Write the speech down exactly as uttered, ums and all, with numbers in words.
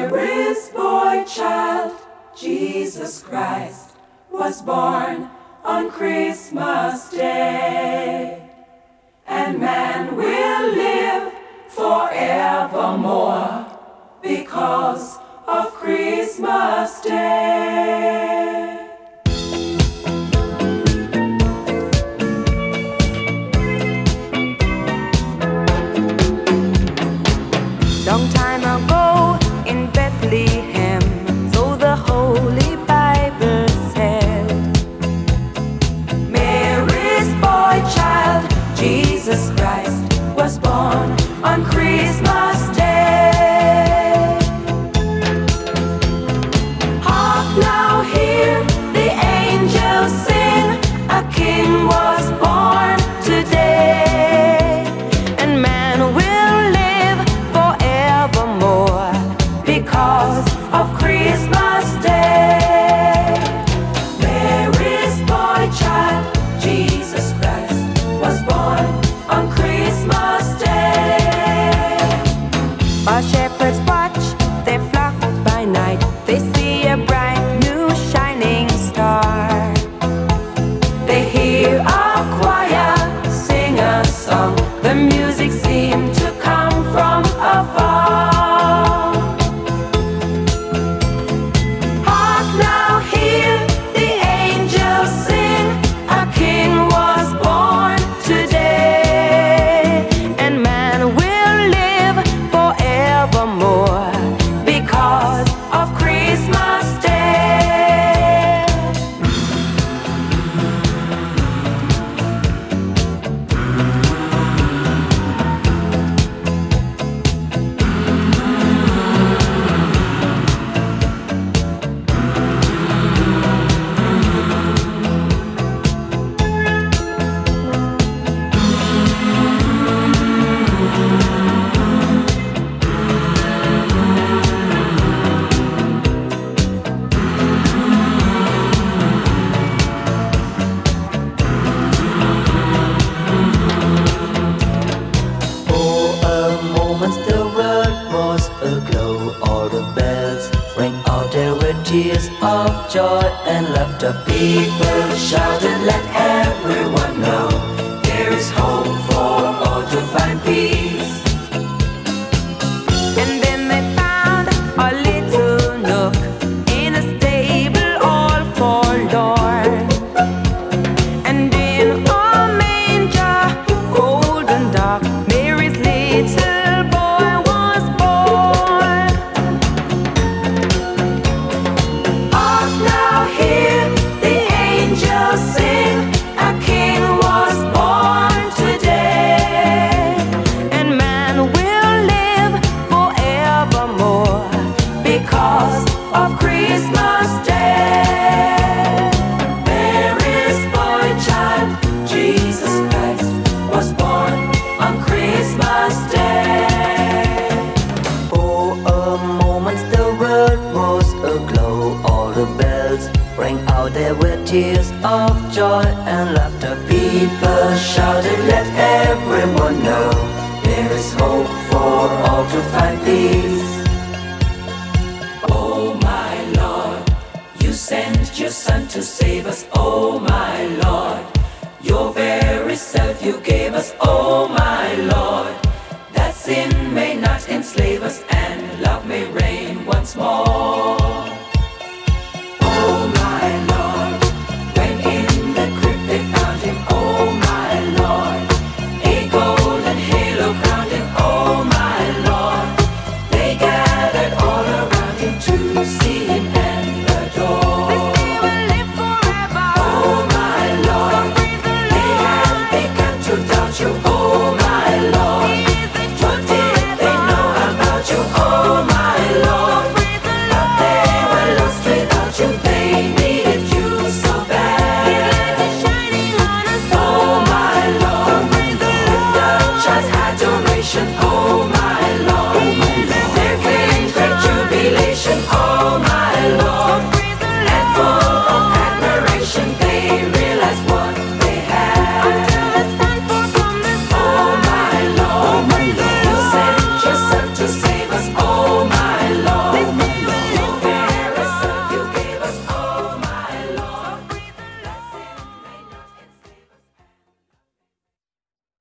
Mary's boy child, Jesus Christ, was born on Christmas Day. And man will live forevermore because of Christmas Day. Long time ago in Bethlehem, so the Holy Bible said, Mary's boy child, Jesus Christ, was born on Christmas Day. Hark now, hear the angels sing, a king was born today. and man will live forevermore Because of Christmas Day. Mary's boy child, Jesus Christ, was born on Christmas Day. While shepherds watch their flock by night, they see a bright new shining star. They hear a choir sing a song. The music seemed to come from afar. Hark now, hear the angels sing, a king was born today. And man will live forevermore Because of Christmas Day. For a moment the world was aglow. All the bells rang out, there were tears of joy and laughter. People shouted, let everyone know there is hope for all to find peace. And then they found a little nook in a stable all forlorn. And in a manger, cold and dark, Mary's little boy was born. Hark now, hear the angels sing, a king was born today. And man will live forevermore Because of Christmas Day. Mary's boy child, Jesus Christ, was born on Christmas Day. For a moment the world was aglow. All the bells rang out, there were tears of joy and laughter. People shouted, let everyone know there is hope for all to find peace. Oh my Lord, you sent your Son to save us. Oh my Lord, your very self you gave us. Oh my Lord, that sin may not enslave us and love may reign once more.